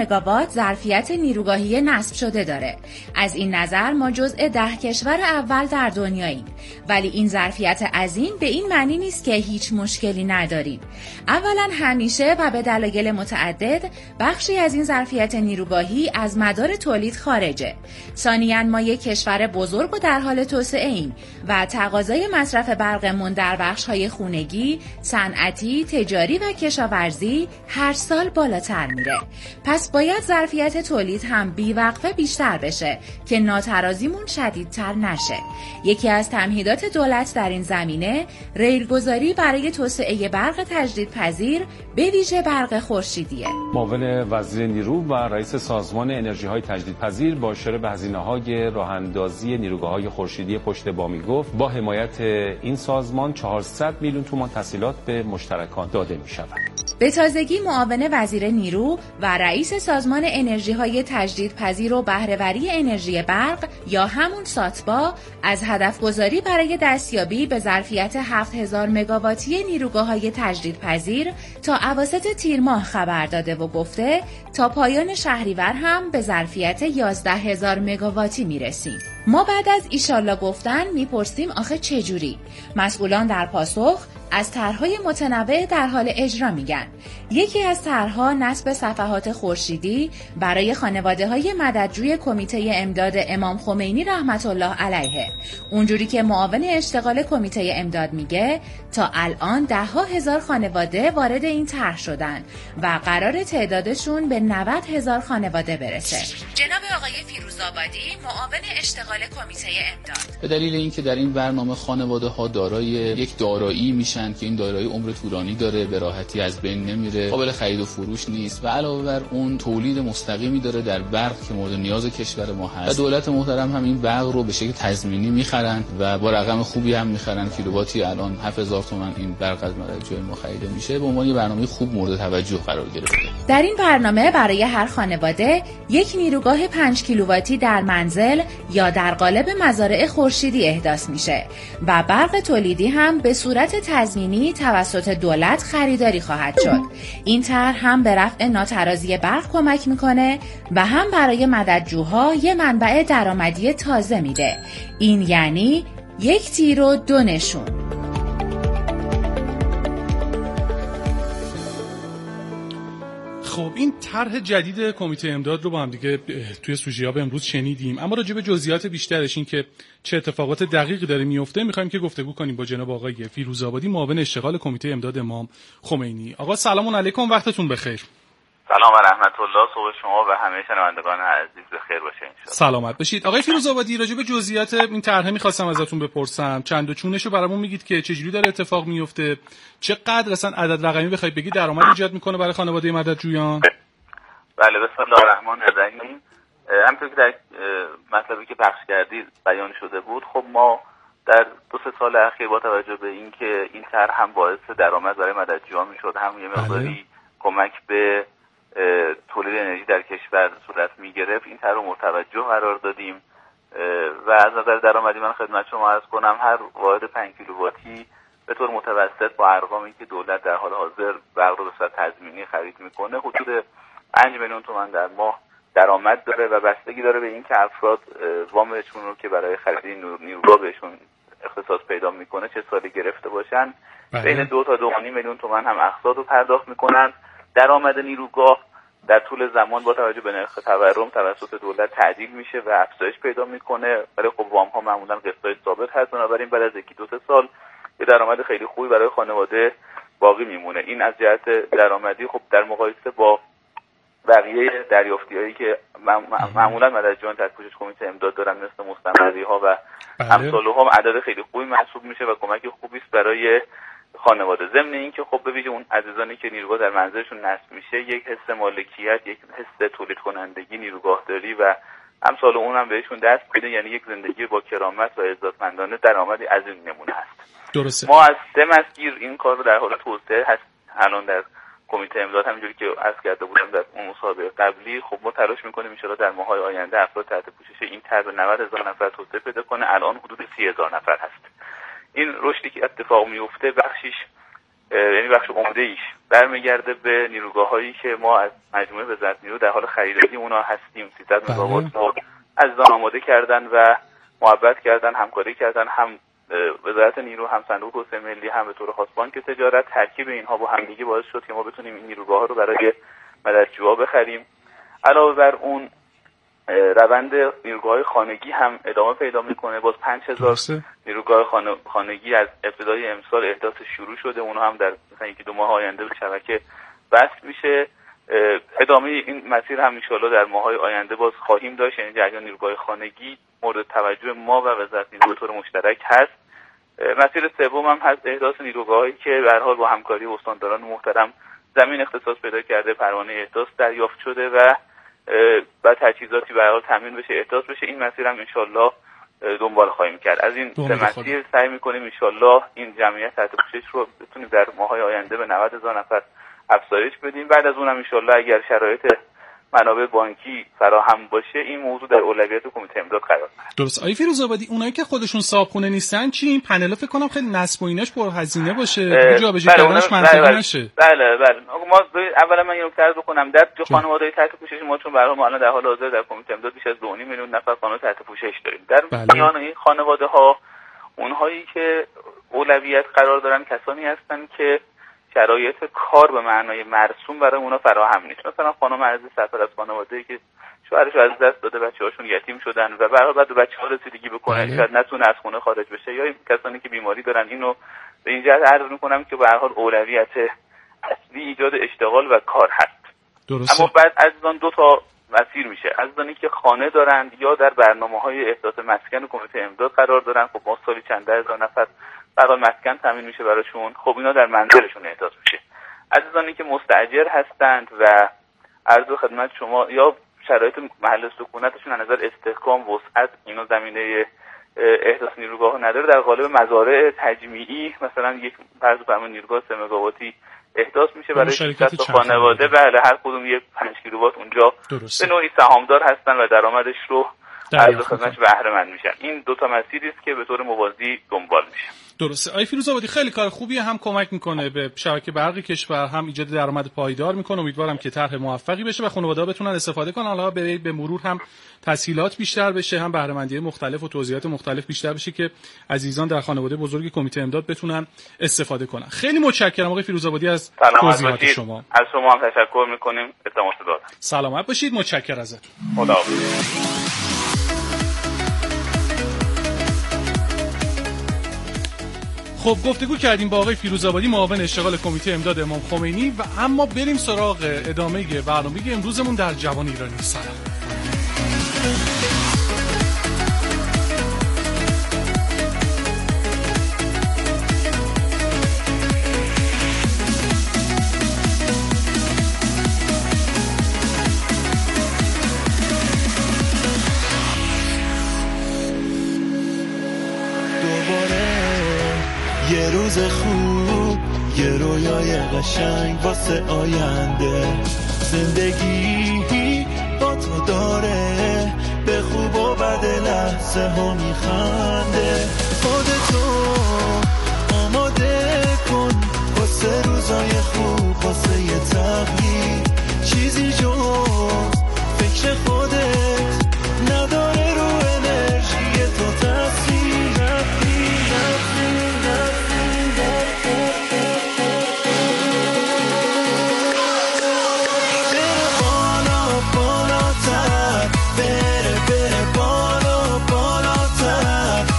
مگاوات ظرفیت نیروگاهی نصب شده داره. از این نظر ما جزء 10 کشور اول در دنیاییم. ولی این ظرفیت عظیم به این معنی نیست که هیچ مشکلی نداریم. اولا همیشه و به دلایل متعدد بخشی از این ظرفیت نیروگاهی از مدار تولید خارجه. ثانیاً ما یک کشور بزرگ و در حال توسعه ایم و تقاضای مصرف برقمون در بخش‌های خانگی، صنعتی، تجاری و کشاورزی هر سال بالاتر میره. پس باید ظرفیت تولید هم بی‌وقفه بیشتر بشه که ناترازیمون شدیدتر نشه. یکی از تمهیدات دولت در این زمینه ریلگذاری برای توسعه برق تجدیدپذیر به ویژه برق خورشیدیه. معاون وزیر نیرو و رئیس سازمان انرژی‌های تجدیدپذیر با اشاره به هزینه‌های راه‌اندازی نیروگاه‌های خورشیدی پشت بامی گفت با حمایت این سازمان 400 میلیون تومان تسهیلات به مشترکان داده می‌شود. به تازگی معاون وزیر نیرو و رئیس سازمان انرژی‌های تجدیدپذیر و بهره‌وری انرژی برق یا همون ساتبا از هدف‌گذاری برای دستیابی به ظرفیت 7000 مگاواتی نیروگاه‌های تجدیدپذیر تا اواسط تیر ماه خبر داده و گفته تا پایان شهریور هم به ظرفیت 11000 مگاواتی میرسیم. ما بعد از ایشالله گفتن میپرسیم آخه چجوری؟ مسئولان در پاسخ از طرح‌های متنوع در حال اجرا میگن. یکی از طرح‌ها نصب صفحات خورشیدی برای خانواده‌های مددجوی کمیته امداد امام خمینی رحمت الله علیه. اونجوری که معاون اشتغال کمیته امداد میگه تا الان 10,000 خانواده وارد این طرح شدن و قرار تعدادشون به 90,000 خانواده برسه. جناب آقای فیروزآبادی معاون اشتغال کمیته امداد به دلیل اینکه در این برنامه خانواده‌ها دارای یک دارایی میشن که این دارایی عمر طولانی داره، به راحتی از بین نمیره، قابل خرید و فروش نیست و علاوه بر اون تولید مستقیمی داره در برق که مورد نیاز کشور ما هست. و دولت محترم هم این برق رو به شکل تضمینی میخرن و با رقم خوبی هم میخرن. کیلوواتی الان 7000 تومان این برق از مددجوی ما خریده میشه. به عنوان برنامه خوب مورد توجه قرار گرفته. در این برنامه برای هر خانواده یک نیروگاه 5 کیلوواتی در منزل یا در قالب مزارع خورشیدی احداث میشه و برق تولیدی هم به صورت تضمینی توسط دولت خریداری خواهد شد. این طرح هم به رفع ناترازی برق کمک میکنه و هم برای مددجوها یه منبع درآمدی تازه میده. این یعنی یک تیر و دو نشون. خب این طرح جدید کمیته امداد رو با هم دیگه توی سوژه‌ها امروز شنیدیم، اما راجع به جزئیات بیشترش، این که چه اتفاقات دقیقی داره میفته، می‌خوایم که گفتگو کنیم با جناب آقای فیروزآبادی معاون اشتغال کمیته امداد امام خمینی. آقا سلام علیکم، وقتتون بخیر. سلام و رحمت الله، صبح شما و همه شنوندگان عزیز بخیر باشه انشالله. سلامت باشید. آقای فیروزآبادی راجع به جزئیات این طرح می‌خواستم ازتون بپرسم، چند و چونشو برامون میگید که چجوری داره اتفاق میفته، چقدر اصلا عدد رقمی بخواید بگید درآمد ایجاد میکنه برای خانواده مددجویان؟ بله، بسم الله الرحمن الرحیم. همونطور که در مطلبی که پخش کردید بیان شده بود، خب ما در 2-3 سال اخیر با توجه به اینکه این طرح هم باعث درآمد برای مددجویان میشد، هم یه مقداری کمک به تولید انرژی در کشور صورت میگرفت، این طرح رو متوجه قرار دادیم و از نظر درآمدی من خدمت شما عرض کنم هر واحد 5 کیلوواتی به طور متوسط با ارقامی که دولت در حال حاضر برق رو به صورت تضمینی خرید میکنه حدود 5 میلیون تومان در ماه درآمد داره و بستگی داره به اینکه افراد وامشون رو که برای خرید نیروگاه بهشون اختصاص پیدا میکنه چه سالی گرفته باشن. بین 2 تا 2.5 میلیون تومان هم اقساط رو پرداخت میکنن. درآمد نیروگاه در طول زمان با توجه به نرخ تورم توسط دولت تعدیل میشه و افزایش پیدا میکنه، ولی خب وام ها معمولا قسطای ثابت هست، بنابراین بعد از 1-2 سال یه درآمد خیلی خوبی برای خانواده باقی میمونه. این از جهت درآمدی. خب در مقایسه با بقیه دریافتی‌هایی که معمولا مددجویان تحت پوشش کمیته امداد دارن مثل مستمری‌ها و امثال‌ها عدد خیلی خوبی محسوب میشه و کمک خوبی است برای خانواده. ضمن این که خب به ویژه اون عزیزانی که نیروگاه در منزلشون نصب میشه یک حس مالکیت، یک حس تولید کنندگی، نیروگاهداری و امثال اون هم بهشون دست میده، یعنی یک زندگی با کرامت و عزتمندانه درآمدی از این نمونه هست. درسته. ما از 3 مسیر این کار رو در حال توسعه هست الان در کمیته امداد، همونجوری که عرض کرده بودم در اون مسابقه قبلی. خب ما تلاش میکنیم ان شاءالله در ماه‌های آینده افراد تحت پوشش این طرح به 90,000 نفر توسعه پیدا کنه. الان حدود 30,000 نفر هست. این رشدی که اتفاق میفته بخشیش یعنی بخش عمده ایش برمیگرده به نیروگاه‌هایی که ما از مجموعه وزارت نیرو در حال خریداری اونا هستیم. 300 مگاوات رو عزیزان آماده کردن و محبت کردن، همکاری کردن، هم وزارت نیرو، هم صندوق توسعه ملی، هم به طور خاص بانک تجارت. ترکیب اینها با همدیگه باعث شد که ما بتونیم این نیروگاه‌ها رو برای مددجوها بخریم. علاوه بر اون روند نیروگاه‌های خانگی هم ادامه پیدا میکنه. باز 5000 نیروگاه خانگی از ابتدای امسال احداث شروع شده، اونها هم در مثلا 1-2 ماه آینده به شبکه وصل میشه. ادامه این مسیر هم ان شاءالله در ماه‌های آینده باز خواهیم داشت. یعنی جریان نیروگاه خانگی مورد توجه ما و وزارت نیرو به طور مشترک هست. مسیر سوم هم هست احداث نیروگاهایی که به هر حال با همکاری استانداران محترم زمین اختصاص پیدا کرده، پروانه احداث دریافت شده و بعد تجهیزاتی به هر حال تامین بشه، احداث بشه. این مسیر هم ان شاءالله دنبال خواهیم کرد. از این سه مسیر سعی می‌کنیم ان شاءالله این جمعیت تحت پوشش رو بتونیم در ماه‌های آینده به 90,000 نفر افزایش بدیم. بعد از اونم ان شاءالله اگر شرایط منابع بانکی فراهم باشه این موضوع در اولویت کمیته امداد قرار بگیره. درست. آقای فیروزآبادی، اونایی که خودشون صاحبخونه نیستن چی؟ این پنل فکر کنم خیلی نصب و ایناش پرهزینه باشه، جابجایی کردنش منطقی نشه. بله. ما اولا من اینو عرض بکنم در خانواده‌های تحت پوشش ما، چون برای ما الان در حال حاضر در کمیته امداد بیش از 2.5 میلیون نفر خانواده تحت پوشش داریم. در میان این خانواده‌ها اونهایی که اولویت قرار دارن کسانی هستن که شرایط کار به معنای مرسوم برای اونا فراهم نیست. مثلا خانم عزیز سفر از خانواده‌ای که شوهرش از دست داده، بچه‌هاشون یتیم شدن و بعد به بچه‌ها رسیدگی بکنن، شاید نتونه از خونه خارج بشه، یا این کسانی که بیماری دارن. اینو به این جهت عرض می‌کنم که به هر حال اولویت اصلی ایجاد اشتغال و کار هست. درسته. اما بعد عزیزان دو تا مسیر میشه. عزیزانی که خانه دارند یا در برنامه‌های احداث مسکن کمیته امداد قرار دارن، خب ما سالی چند ده هزار نفر برای مسکن تامین میشه براشون. خب اینا در منزلشون احداث میشه. عزیزانی که مستاجر هستند و عرض خدمت شما یا شرایط محل سکونتشون از نظر استحکام وسعت اینو زمینه احداث نیروگاه نداره، در قالب مزارع تجمیعی مثلا یک فرض فرمون نیروگاه 3 مگاواتی احداث میشه برای 600 خانواده. بله، هر کدوم یک 5 کیلووات اونجا به نوعی سهامدار هستن و درآمدش رو عرض خدمتش بهره مند میشن. این دو تا مسیری است که به طور موازی دنبال میشه. درسته. آقای فیروزآبادی، خیلی کار خوبیه، هم کمک میکنه به شبکه برق کشور، هم ایجاد درآمد پایدار میکنه. امیدوارم که طرح موفقی بشه و خانواده‌ها بتونن استفاده کنن. حالا به مرور هم تسهیلات بیشتر بشه، هم بهره مندی مختلف و توضیحات مختلف بیشتر بشه که عزیزان در خانواده بزرگ کمیته امداد بتونن استفاده کنن. خیلی متشکرم آقای فیروزآبادی از توضیحات شما. از شما هم تشکر میکنیم. التماس دارم. سلامت باشید. متشکرم ازتون. خداحافظ. خب گفتگو کردیم با آقای فیروزآبادی، معاون اشتغال کمیته امداد امام خمینی، و اما بریم سراغ ادامه برنامه امروزمون در جوان ایرانی. سلام. یه روز خوب، یه رویای قشنگ واسه آینده. زندگی با تو داره به خوب و بد لحظه ها میخنده. خودتو آماده کن واسه روزای خوب، واسه یه تغییر. چیزی جز فکر خودت نداره رو انرژی تو تاثیر. بالاتر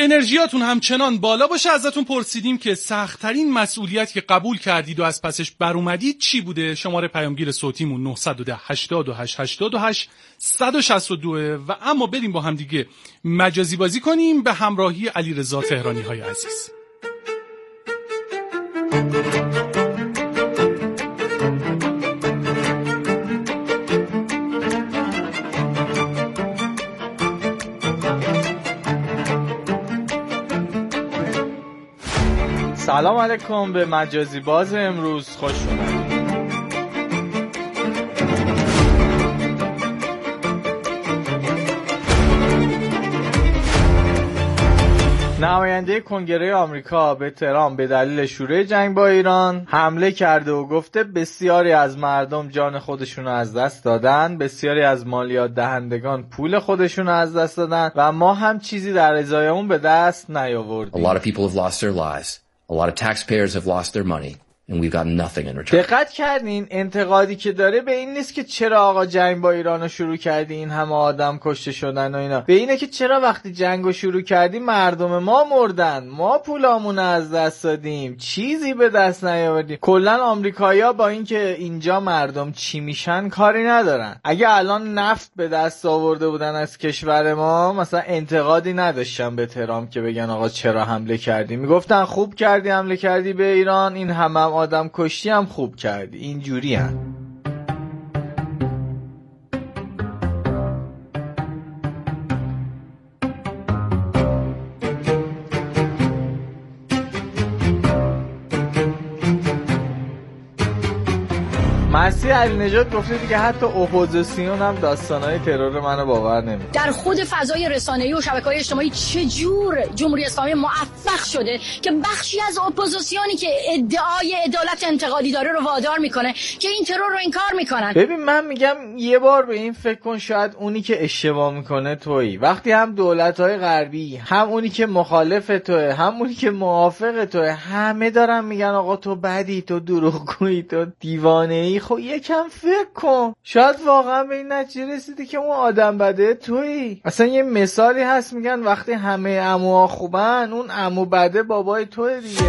انرژیاتون همچنان بالا باشه. ازتون پرسیدیم که سخت‌ترین مسئولیت که قبول کردید و از پسش بر اومدید چی بوده؟ شماره پیامگیر صوتیمون 910 88 88 162 و اما بریم با هم دیگه مجازی بازی کنیم به همراهی علیرضا تهرانی های عزیز. سلام علیکم به مجازی باز امروز، خوش اومدید. نماینده کنگره آمریکا به تهران به دلیل شروع جنگ با ایران حمله کرده و گفته بسیاری از مردم جان خودشون رو از دست دادن، بسیاری از مالیات دهندگان پول خودشون رو از دست دادن و ما هم چیزی در ازای اون به دست نیاوردیم. A lot of people have lost their lives. A lot of taxpayers have lost their money. And we've got nothing in return. دقت کردین انتقادی که داره به این نیست که چرا آقا جنگ با ایرانو شروع کردی این همه آدم کشته شدن و اینا، به اینه که چرا وقتی جنگو شروع کردی مردم ما مردن، ما پولامون از دست دادیم، چیزی به دست نیاوردیم. کلا آمریکایی‌ها با اینکه اینجا مردم چی میشن کاری ندارن. اگه الان نفت به دست آورده بودن از کشور ما مثلا انتقادی نداشتن به تهران که بگن آقا چرا حمله کردی، میگفتن خوب کردی حمله کردی به ایران، این همه آدم کشتی هم خوب کردی. اینجوری هم مسیح علی نجات گفته دیگه حتی اپوزیسیون هم داستانهای ترور منو باور نمی‌کنه. در خود فضای رسانه‌ای و شبکه‌های اجتماعی چجور جمهوری اسلامی موفق شده که بخشی از اپوزیسیونی که ادعای عدالت انتقادی داره رو وادار میکنه که این ترور رو انکار میکنن. ببین من میگم یه بار به این فکر کن، شاید اونی که اشتباه میکنه تویی. وقتی هم دولت‌های غربی، هم اونی که مخالف توئه، هم اونی که موافق توئه، همه دارن میگن آقا تو بدی، تو دروغگویی، تو دیوانه‌ای، خب یکم فکر کن، شاید واقعا به این نتیجه رسیدی که اون آدم بده تویی. اصلا یه مثالی هست میگن وقتی همه عموها خوبن اون عمو بده بابای توئه دیگه.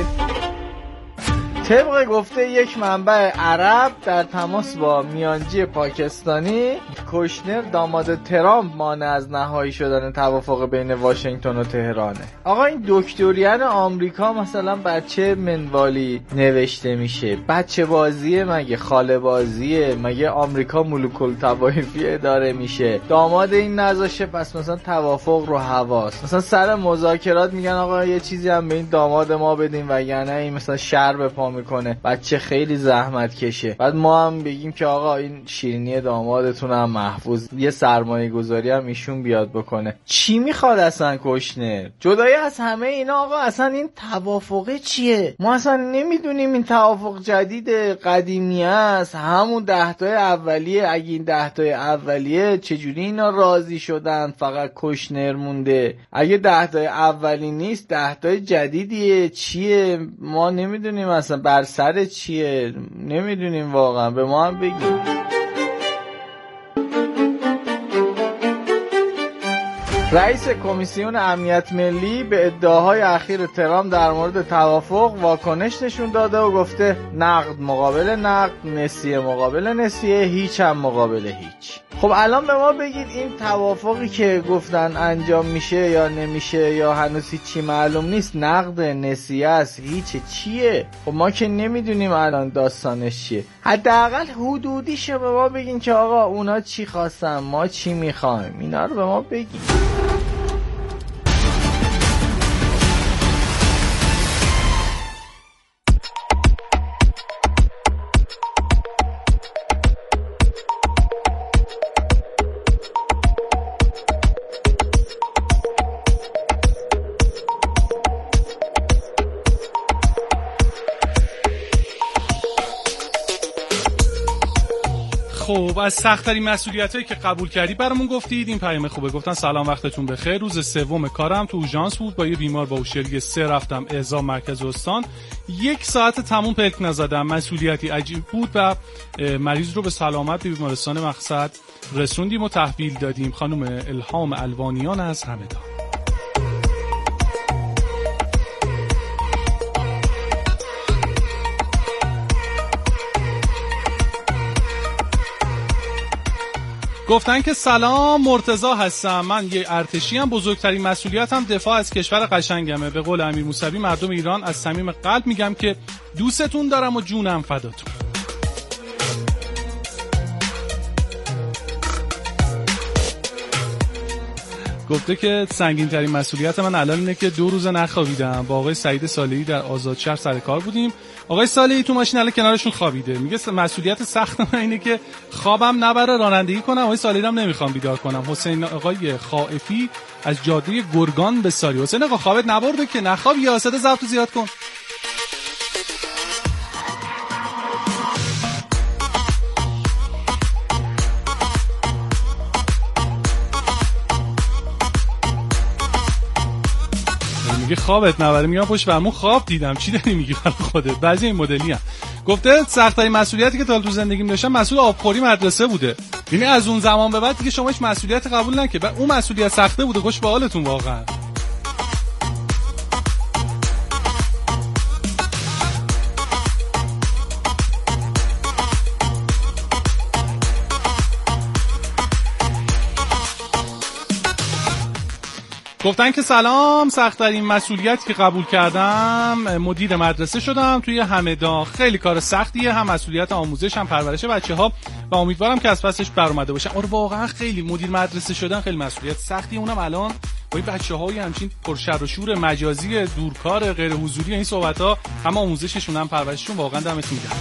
طبق گفته یک منبع عرب در تماس با میانجی پاکستانی، کوشنر داماد ترامپ مانع از نهایی شدن توافق بین واشنگتن و تهرانه. آقا این دکتریان آمریکا مثلا بچه منوالی نوشته میشه، بچه بازیه مگه، خاله بازیه مگه، آمریکا ملوک الطوایفی اداره میشه، داماد این نذاشه پس مثلا توافق رو حواس، مثلا سر مذاکرات میگن آقا یه چیزی هم به این داماد ما بدیم وگرنه این مثلا شر به پا میکنه، بچه خیلی زحمت کشه. بعد ما هم بگیم که آقا این شیرینی دامادتون هم محفوظ، یه سرمایه گذاری هم ایشون بیاد بکنه. چی میخواد اصلا کوشنر؟ جدای از همه اینا آقا اصلا این توافقه چیه؟ ما اصلا نمیدونیم این توافق جدید قدیمی است، همون 10 تای اولیه. اگه این 10 تای اولیه چجوری اینا راضی شدن فقط کوشنر مونده؟ اگه 10 تای اولی نیست 10 تای جدیدیه چیه؟ ما نمیدونیم اصلا بر سر چیه، نمیدونیم واقعا، به ما هم بگیم. رئیس کمیسیون امنیت ملی به ادعاهای اخیر ترامپ در مورد توافق واکنش نشون داده و گفته نقد مقابل نقد، نسیه مقابل نسیه، هیچ هم مقابل هیچ. خب الان به ما بگید این توافقی که گفتن انجام میشه یا نمیشه یا هنوز هیچی معلوم نیست، نقد، نسیه است، هیچ چیه؟ خب ما که نمیدونیم الان داستانش چیه. حداقل حدودیشو به ما بگین که آقا اونا چی خواستن، ما چی میخوایم، اینا رو به ما بگین. خب از سخت‌ترین مسئولیتایی که قبول کردی برامون گفتید. این پیام خوبه. گفتن سلام وقتتون بخیر، روز سوم کارم تو اورژانس بود، با یه بیمار با هوشیاری 3 رفتم اعزام مرکز استان، 1 ساعت تموم پلک نزدم، مسئولیتی عجیب بود و مریض رو به سلامت به بیمارستان مقصد رسوندیم و تحویل دادیم. خانم الهام الوانیان از همدان. گفتن که سلام، مرتضی هستم. من یه ارتشی ام، بزرگترین مسئولیتم دفاع از کشور قشنگمه. به قول امیر موسوی مردم ایران از صمیم قلب میگم که دوستتون دارم و جونم فداتون. گفته که سنگین ترین مسئولیت من الان اینه که 2 روز نخوابیدم. با آقای سعید صالحی در آزادشهر سر کار بودیم. آقای صالحی تو ماشین الان کنارشون خوابیده. میگه مسئولیت سخت من اینه که خوابم نبره، رانندگی کنم. آقای صالحی هم نمیخوام بیدار کنم. حسین آقای خائفی از جاده گرگان به ساری. حسین آقا خوابت نبرده که؟ نخواب یا صدا ضبط زیاد کن. میگه خوابت نبره، میگم پشت فرمون خواب دیدم. چی داری میگی برای خودت؟ بعضی این مدلی هم. گفته سخت‌ترین مسئولیتی که تا تو زندگیم داشتم مسئول آبخوری مدرسه بوده. یعنی از اون زمان به بعد دیگه شما هیچ مسئولیت قبول نکنید. اون مسئولیت سخته بوده. خوش به حالتون واقعا. گفتن که سلام، سخت‌ترین مسئولیتی که قبول کردم مدیر مدرسه شدم توی همدان. خیلی کار سختیه، هم مسئولیت آموزش هم پرورش بچه‌ها و امیدوارم که از پسش برآمده باشم. آره واقعا خیلی مدیر مدرسه شدن خیلی مسئولیت سختیه، اونم الان با این بچه‌های همچین پرشر و شور مجازی دورکار غیر حضوری این صحبت‌ها، هم آموزششون هم پرورششون، واقعا دمتون گرم.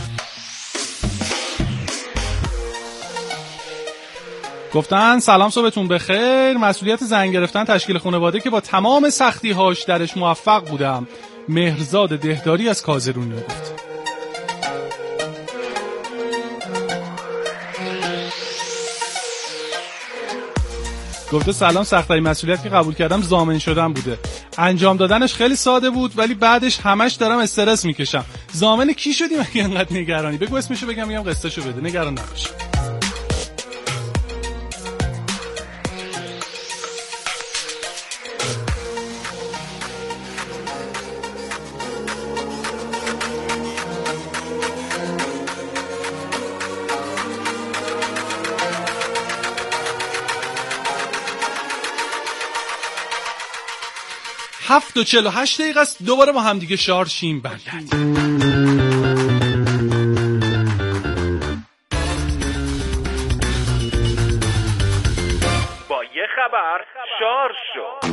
گفتن سلام، صبحتون بخیر. مسئولیت زن گرفتن تشکیل خانواده که با تمام سختی‌هاش درش موفق بودم. مهرزاد دهداری از کازرونی گفت. گفته سلام، سخت‌ترین مسئولیت که قبول کردم ضامن شدن بوده. انجام دادنش خیلی ساده بود ولی بعدش همش دارم استرس میکشم. ضامن کی شدی مگه انقدر نگرانی؟ بگو اسمشو بگم، میگم قصه‌شو بده، نگران نباش. هفت و 48 دقیقه است. دوباره با هم دیگه شارشیم برگردیم. با یه خبر شار شد.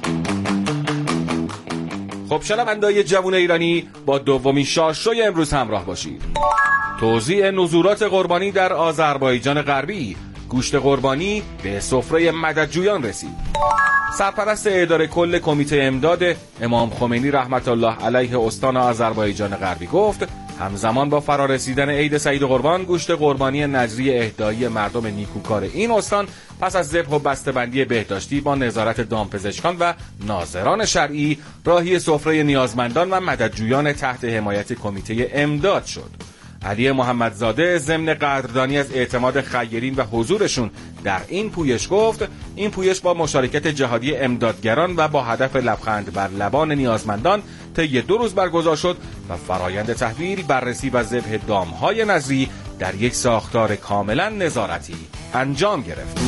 خب شنونده‌های جوان ایرانی، با دومین شارشوی امروز همراه باشید. توزیع نزولات قربانی در آذربایجان غربی، گوشت قربانی به سفره مددجویان رسید. سرپرست اداره کل کمیته امداد امام خمینی رحمت الله علیه استان آذربایجان غربی گفت همزمان با فرارسیدن عید سعید قربان، گوشت قربانی نذری اهدایی مردم نیکوکار این استان پس از ذبح و بسته‌بندی بهداشتی با نظارت دامپزشکان و ناظران شرعی راهی سفره نیازمندان و مددجویان تحت حمایت کمیته امداد شد. علی محمدزاده ضمن قدردانی از اعتماد خیرین و حضورشون در این پویش گفت این پویش با مشارکت جهادی امدادگران و با هدف لبخند بر لبان نیازمندان طی 2 روز برگزار شد و فرایند تحویل، بررسی و ذبح دامهای نذری در یک ساختار کاملا نظارتی انجام گرفت.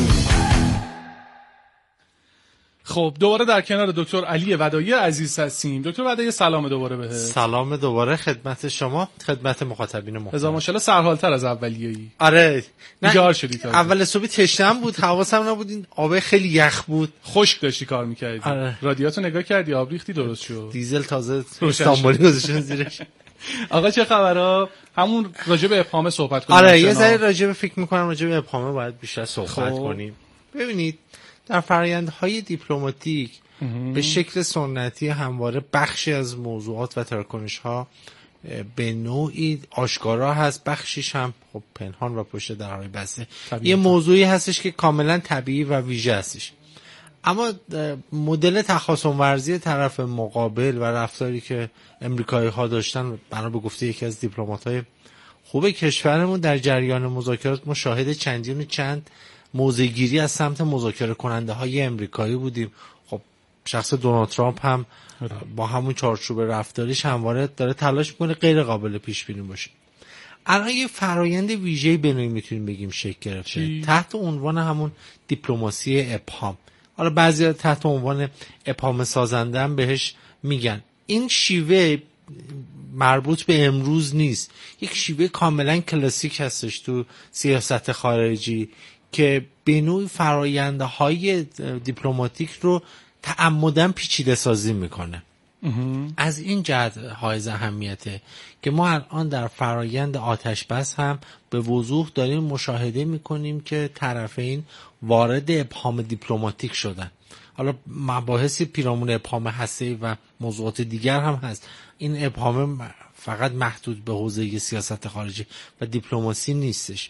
خب دوباره در کنار دکتر علی ودایی عزیز هستیم. دکتر ودایی سلام دوباره بهت. سلام دوباره خدمت شما، خدمت مخاطبین محترم. هزار ماشاءالله سرحالتر از اولیه‌ای. آره بیدار شدی تا اول صبح تشنم بود، حواسم نبود، این آب خیلی یخ بود، خشک داشتی کار می‌کردی. آره. رادیاتو نگاه کردی، آب ریختی درست شد. دیزل تازه استانبولی گذاشتن زیرش. آقا چه خبرها؟ همون راجع به ابهام صحبت کنیم. آره یه ذره راجع به فکر می‌کنم راجع به ابهام باید بیشتر صحبت کنیم. ببینید در فرآیندهای دیپلماتیک به شکل سنتی همواره بخشی از موضوعات و تراکنش‌ها به نوعی آشکارا هست، بخشیش هم خب پنهان و پشت درهای بسته. یه موضوعی هستش که کاملا طبیعی و ویژه هستش، اما مدل تخاصم ورزی طرف مقابل و رفتاری که امریکایی‌ها داشتن، بنا به گفته یکی از دیپلمات‌های خوب کشورمون، در جریان مذاکرات ما شاهد چند موضع‌گیری از سمت مذاکره کننده های امریکایی بودیم. خب شخص دونالد ترامپ هم با همون چارچوب رفتاریش همواره داره تلاش میکنه غیر قابل پیش بینی باشه. الان یه فرایند ویژه‌ای به نوعی میتونیم بگیم شکل گرفته تحت عنوان همون دیپلماسی ابهام. حالا بعضی تحت عنوان ابهام سازنده هم بهش میگن. این شیوه مربوط به امروز نیست، یک شیوه کاملا کلاسیک هستش تو سیاست خارجی که به نوعی فرایندهای دیپلماتیک رو تعمدن پیچیده سازی میکنه. از این جهت حائز اهمیته که ما الان در فرایند آتش بس هم به وضوح داریم مشاهده میکنیم که طرفین وارد ابهام دیپلماتیک شدن. حالا مباحث پیرامون ابهام هسته‌ای و موضوعات دیگر هم هست. این ابهام فقط محدود به حوزه سیاست خارجی و دیپلماسی نیستش.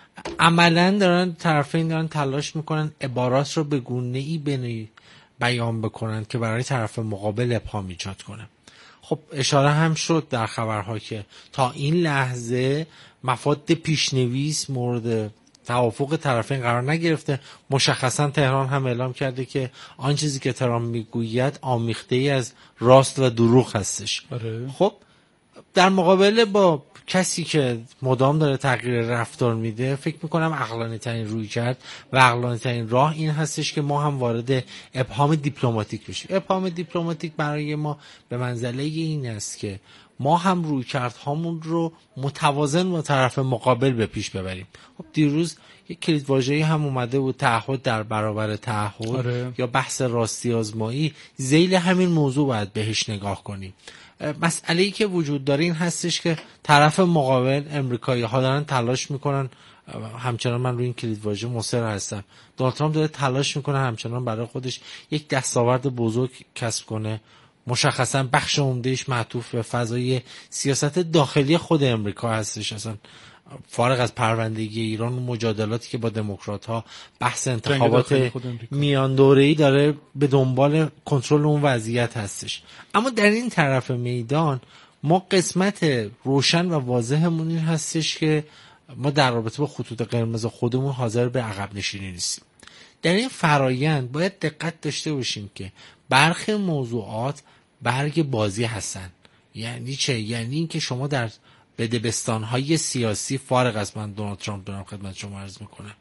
عملاً طرفین دارن تلاش میکنن عبارات رو به گونه‌ای بیان بکنن که برای طرف مقابل ابهام ایجاد کنه. خب اشاره هم شد در خبرها که تا این لحظه مفاد پیشنویس مورد توافق طرفین قرار نگرفته. مشخصا تهران هم اعلام کرده که آن چیزی که تهران میگوید آمیخته ای از راست و دروغ هستش. خب در مقابل با کسی که مدام داره تغییر رفتار میده، فکر میکنم عقلانی ترین روی کرد و عقلانی ترین راه این هستش که ما هم وارد ابهام دیپلماتیک بشیم. ابهام دیپلماتیک برای ما به منزله این است که ما هم روی کردهامون رو متوازن با طرف مقابل به پیش ببریم. خب دیروز یک کلیدواژه‌ای هم اومده بود، تعهد در برابر تعهد یا بحث راستی آزمایی. ذیل همین موضوع باید بهش نگاه کنیم. مسئله‌ای که وجود داره این هستش که طرف مقابل امریکایی‌ها دارن تلاش میکنن، همچنان من روی این کلیدواژه مصر هستم، دونالد ترامپ داره تلاش میکنه همچنان برای خودش یک دستاورد بزرگ کسب کنه. مشخصا بخش عمدهش معطوف به فضای سیاست داخلی خود امریکا هستش. اصلا فارغ از پروندگی ایران و مجادلاتی که با دموکرات‌ها بحث انتخابات میان دوره‌ای داره به دنبال کنترل اون وضعیت هستش. اما در این طرف میدان ما قسمت روشن و واضحمون این هستش که ما در رابطه با خطوط قرمز خودمون حاضر به عقب نشینی نیستیم. در این فرایند باید دقت داشته باشیم که برخی موضوعات برگ بازی هستن. یعنی چه؟ یعنی این که شما در بدبستان‌های سیاسی، فارغ از من دونالد ترامپ دارم خدمت شما عرض میکنم،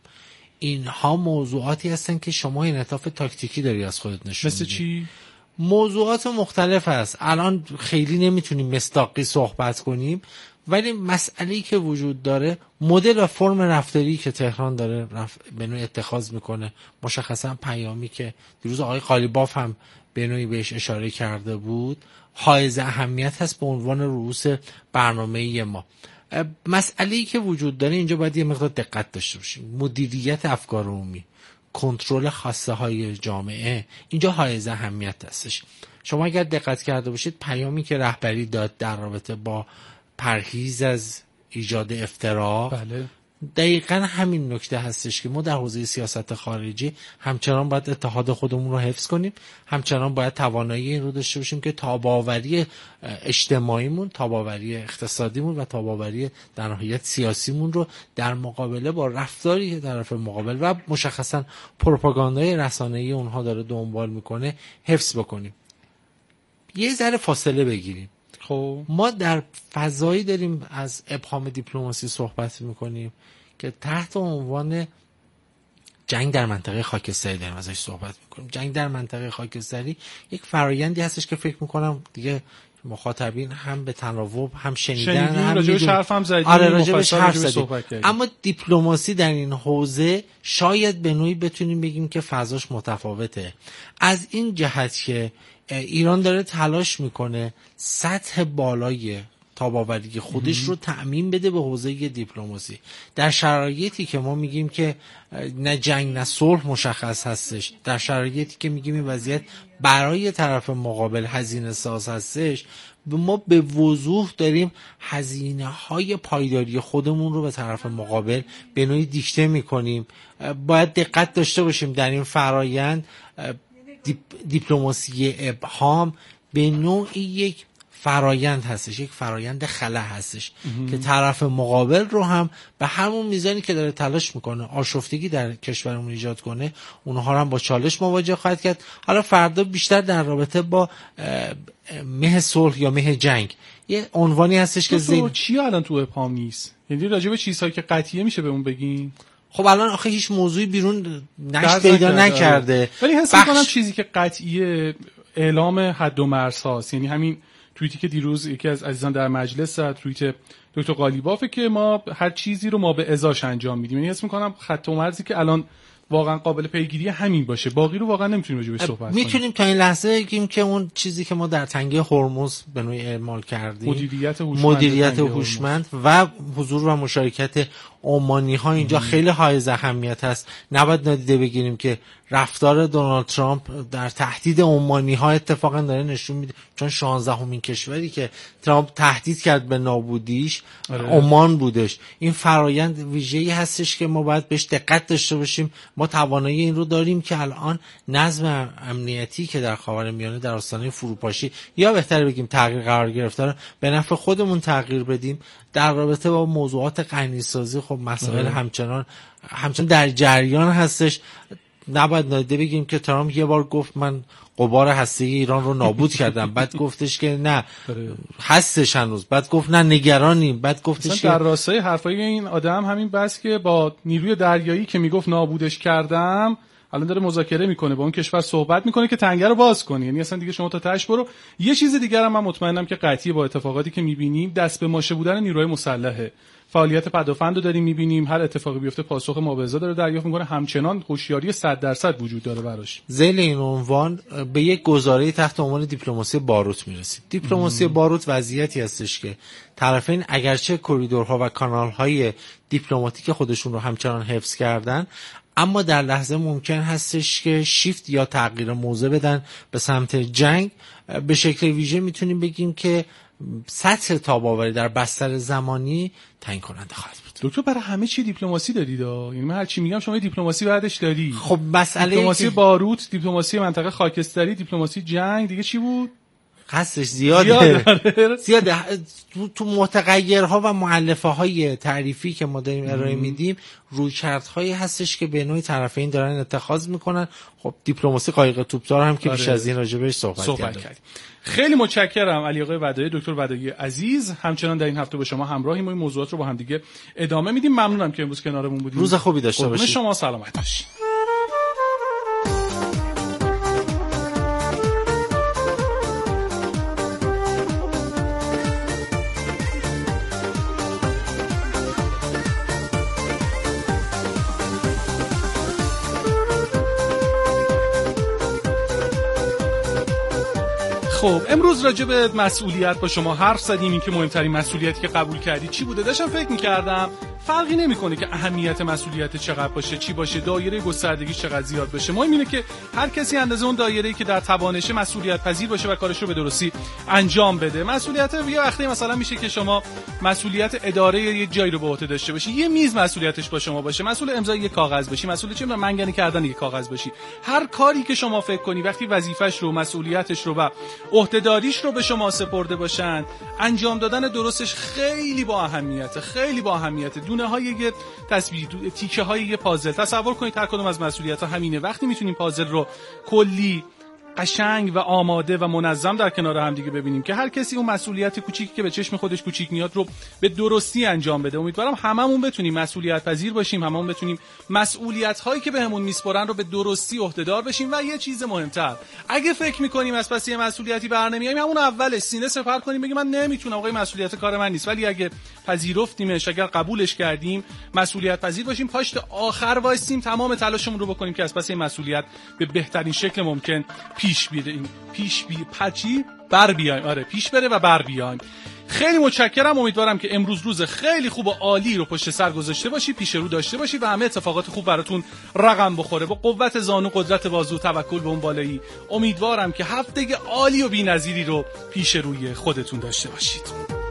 اینها موضوعاتی هستن که شما انعطاف تاکتیکی داری از خودت نشون میدی. مثل چی؟ موضوعات مختلف هست. الان خیلی نمیتونیم مصداقی صحبت کنیم، ولی مسئله‌ای که وجود داره مدل و فرم رفتاری که تهران داره به نوعی اتخاذ میکنه، مشخصا پیامی که دیروز آقای قالیباف هم به نوعی بهش اشاره کرده بود، حائز اهمیت هست به عنوان رؤوس برنامه‌ای ما. مسئله‌ای که وجود داره اینجا باید یه مقدار دقت داشته باشیم. مدیریت افکار عمومی، کنترل خواسته های جامعه، اینجا حائز اهمیت هستش. شما اگر دقت کرده باشید پیامی که رهبری داد در رابطه با پرهیز از ایجاد افتراق، بله، دقیقاً همین نکته هستش که ما در حوزه سیاست خارجی همچنان باید اتحاد خودمون رو حفظ کنیم، همچنان باید توانایی این رو داشته باشیم که تاباوری اجتماعیمون، تاباوری اقتصادیمون و تاباوری در نهایت سیاسیمون رو در مقابله با رفتاری طرف مقابل و مشخصاً پروپاگاندای رسانه‌ای اونها داره دنبال میکنه حفظ بکنیم. یه ذره فاصله بگیریم. خب ما در فضایی داریم از ابهام دیپلماسی صحبت میکنیم که تحت عنوان جنگ در منطقه خاکستری داریم ازش صحبت میکنیم. جنگ در منطقه خاکستری یک فرایندی هستش که فکر میکنم دیگه مخاطبین هم به تناوب هم شنیدن، هم راجبش حرف هم زدیم. آره راجبش حرف زدیم. اما دیپلماسی در این حوزه شاید به نوعی بتونیم بگیم که فضاش متفاوته، از این جهت که ایران داره تلاش میکنه سطح بالای تاباوری خودش رو تأمین بده به حوزه دیپلماسی، در شرایطی که ما میگیم که نه جنگ نه صلح مشخص هستش، در شرایطی که میگیم این وضعیت برای طرف مقابل هزینه ساز هستش، ما به وضوح داریم هزینه های پایداری خودمون رو به طرف مقابل به نوعی دیکته میکنیم. باید دقت داشته باشیم در این فرایند دیپلماسی ابهام به نوعی یک فرایند هستش، یک فرایند خلا هستش که طرف مقابل رو هم به همون میزانی که داره تلاش میکنه آشفتگی در کشورمون ایجاد کنه، اونها رو هم با چالش مواجه خواهد کرد. حالا فردا بیشتر در رابطه با مه صلح یا مه جنگ یه عنوانی هستش که چی الان تو ابهام نیست؟ یعنی راجع به چیزهایی که قطعیه میشه بهمون بگین؟ خب الان آخه هیچ موضوعی بیرون نشد پیدا نکرده، ولی حس می‌کنم چیزی که قطعیه اعلام حد و مرزهاست. یعنی همین توییتی که دیروز یکی از عزیزان در مجلس زد، توییت دکتر قالیبافه که ما هر چیزی رو ما به ازاش انجام میدیم. یعنی حس می‌کنم خط و مرزی که الان واقعا قابل پیگیری همین باشه، باقی رو واقعا نمیتونیم راجع بهش صحبت کنیم. میتونیم تا این لحظه بگیم که اون چیزی که ما در تنگه هرمز به نوعی اعمال کردیم، مدیریت هوشمند و حضور و مشارکت عمانی ها اینجا خیلی حائز اهمیت است. نباید نادیده بگیریم که رفتار دونالد ترامپ در تهدید عمانی ها اتفاقا داره نشون میده، چون 16مین کشوری که ترامپ تهدید کرد به نابودیش عمان بودش. این فرایند ویژه‌ای هستش که ما باید بهش دقت داشته باشیم. ما توانایی این رو داریم که الان نظم امنیتی که در خاورمیانه در آستانه فروپاشی یا بهتر بگیم تغییر قرار گرفته رو به نفع خودمون تغییر بدیم. در رابطه با موضوعات غنی‌سازی خب مسائل همچنان در جریان هستش. نباید نادیده بگیم که ترامپ یه بار گفت من غبار هسته‌ای ایران رو نابود کردم، بعد گفتش که نه هستش هنوز، بعد گفت نه نگرانیم، بعد گفتش در راستای حرفای این آدم همین بس که با نیروی دریایی که میگفت نابودش کردم الان داره مذاکره میکنه با اون کشور، صحبت میکنه که تنگه رو باز کنی. یعنی اصلا دیگه شما تا تهش برو. یه چیز دیگه هم من مطمئنم که قطعی با اتفاقاتی که میبینیم دست به ماشه بودن نیروهای مسلحه، فعالیت پدافند رو داریم میبینیم، هر اتفاقی بیفته پاسخ مبارزه داره دریافت میکنه، همچنان هوشیاری 100% وجود داره براش. ذیل این عنوان به یک گزاره تحت عنوان دیپلماسی باروت میرسیم. دیپلماسی باروت وضعیتی هستش که طرفین اگرچه کریدورها و کانالهای دیپلماتیک خودشون رو همچنان حفظ کردن، اما در لحظه ممکن هستش که شیفت یا تغییر موضع بدن به سمت جنگ. به شکل ویژه میتونیم بگیم که سطح تاب‌آوری در بستر زمانی تعیین کننده خواهد بود. دکتر برای همه چی دیپلماسی دارید، یعنی من هر چی میگم شما دیپلماسی بعدش داری. خب مسئله دیپلماسی باروت، دیپلماسی منطقه خاکستری، دیپلماسی جنگ، دیگه چی بود؟ هستش زیاده. تو متغیرها و مؤلفه‌های تعریفی که ما داریم ارائه میدیم رویکردهایی هستش که به نوعی طرفین دارن اتخاذ میکنن. خب دیپلماسی قایق توپدار هم که بیش از این راجع بهش صحبت کردیم. خیلی متشکرم علی آقای ودایی، دکتر ودایی عزیز. همچنان در این هفته با شما همراهیم و این موضوعات رو با هم دیگه ادامه میدیم. ممنونم که امروز کنارمون بودید. روز خوبی داشته باشید. شما سلامت باشید. خب امروز راجع به مسئولیت با شما حرف زدیم. این که مهمترین مسئولیتی که قبول کردی چی بوده؟ داشتم فکر می‌کردم فرقی نمی‌کنه که اهمیت مسئولیت چقدر باشه، چی باشه، دایره گستردگی چقدر زیاد باشه. مهم اینه که هر کسی اندازه اون دایره‌ای که در توانشه مسئولیت پذیر باشه و کارش رو به درستی انجام بده. مسئولیت یه وقتی مثلا میشه که شما مسئولیت اداره یه جایی رو به عهده داشته باشی، یه میز مسئولیتش با شما باشه، مسئول امضای یه کاغذ باشی، مسئول چه منگنه کردن یه کاغذ باشی. هر کاری که شما فکر کنی وقتی وظیفه‌اش رو، مسئولیتش رو و عهده‌داریش رو به شما سپرده باشن، انجام دادن درستش خیلی با اهمیته. دونه‌های یه تصویر، تیکه‌های یه پازل. تصور کنید هر کدوم از مسئولیت‌ها همینه. وقتی میتونیم پازل رو کلی قشنگ و آماده و منظم در کنار هم دیگه ببینیم که هر کسی اون مسئولیت کوچیکی که به چشم خودش کوچیک میاد رو به درستی انجام بده. امیدوارم هممون بتونیم مسئولیت پذیر باشیم، هممون بتونیم مسئولیت هایی که بهمون میسپرن رو به درستی عهده‌دار بشیم. و یه چیز مهمتر، اگه فکر می‌کنیم از پس یه مسئولیتی برنمیاییم، همون اولش سینه سپر کنیم، بگیم من نمیتونم، آقا مسئولیت کار من نیست. ولی اگه پذیرفتیمش، اگر قبولش کردیم، مسئولیت پذیر باشیم، پاش تا آخر وایسیم، تمام تلاشمون رو بکنیم که از پس این مسئولیت به بهترین شکل ممکن پیش بره و بر بیایم. خیلی متشکرم. امیدوارم که امروز روز خیلی خوب و عالی رو پشت سر گذاشته باشی، پیش رو داشته باشی و همه اتفاقات خوب براتون رقم بخوره. با قوت زانو، قدرت بازو، توکل به اون بالایی، امیدوارم که هفته عالی و بی‌نظیری رو پیش روی خودتون داشته باشید.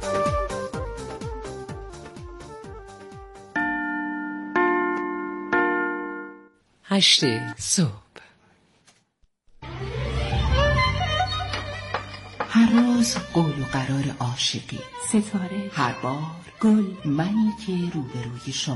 8 صبح. هر روز قول و قرار عاشقی، ستاره، هر بار گل، منی که روبروی شما